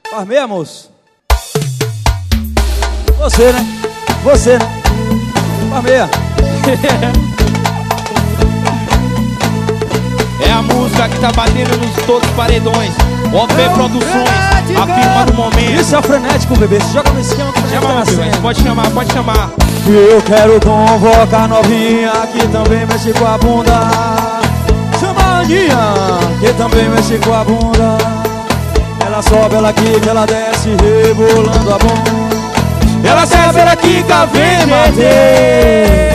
Faz meia, moço. Você, né? Você, né? Faz meia. É a música que tá batendo nos todos os paredões. OP Produções, a firma do momento. Isso é o frenético, bebê. Se joga no esquema que Chama, meu filho, pode chamar, pode chamar. E eu quero convocar novinha que também mexe com a bunda. Chama a Aninha, que também mexe com a bunda. Ela sobe, ela quica, ela desce, rebolando a bunda. Ela sobe, ela quica, vem bater.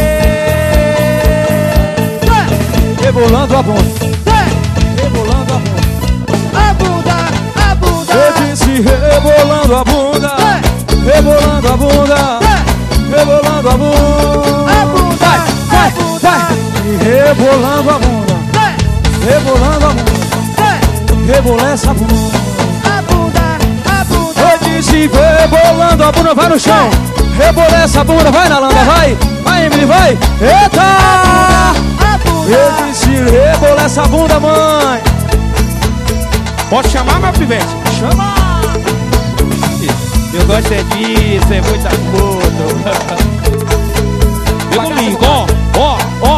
Rebolando a bunda. Rebolando a bunda. A bunda, a bunda. Eu disse rebolando a bunda. Rebolando a bunda. Rebolando a bunda. A bunda, Vai, a bunda. vai. E rebolando a bunda. Rebolando a bunda. Rebola essa bunda. A bunda, a bunda. Eu disse rebolando a bunda. Vai no chão. Rebola essa bunda. Vai na landa, vai. Vai, Emily, vai. Eita! A bunda. Eu disse rebola essa bunda, mãe. Pode chamar, meu pivete? Chama! Eu gosto é disso, é muita foto. Vem comigo, ó.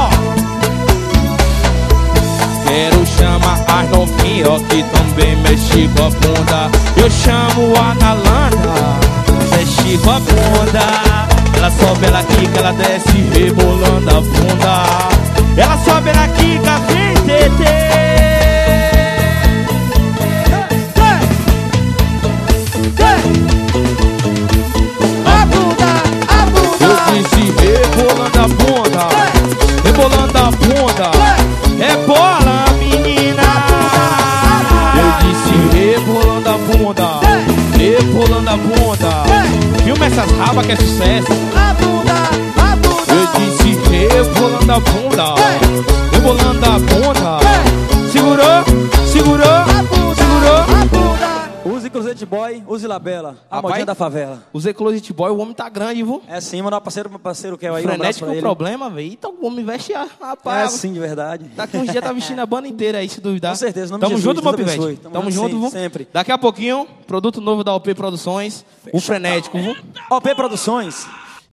Quero chamar as novinhas que também mexe com a bunda. Eu chamo a Nalanda, mexe com a bunda. Ela sobe, ela quica, ela desce, rebolando a bunda. Ela sobe, ela quica, vem, tete. Rebolando a bunda, rebolando a bunda, rebola menina. Eu disse rebolando a bunda, rebolando a bunda. Filma essas rabas que é sucesso. A bunda, a bunda. Eu disse rebolando a bunda, rebolando a bunda. Segurou, segurou, segurou. A bunda. Use Closet Boy, use Labela. A Rapaz, modinha da favela. Usei Closet Boy, o homem tá grande, viu? É sim, mandar meu parceiro que é aí. Um abraço Frenético pra é o ele. problema, velho. Então o homem veste a É rapaz. sim, de verdade. Daqui uns dias tá vestindo a banda inteira aí, se duvidar. Com certeza, em nome Tamo de Jesus, junto, meu Deus pivete. abençoe. Tamo junto, sim, viu? sempre. Daqui a pouquinho, produto novo da OP Produções, o Frenético, viu? OP Produções.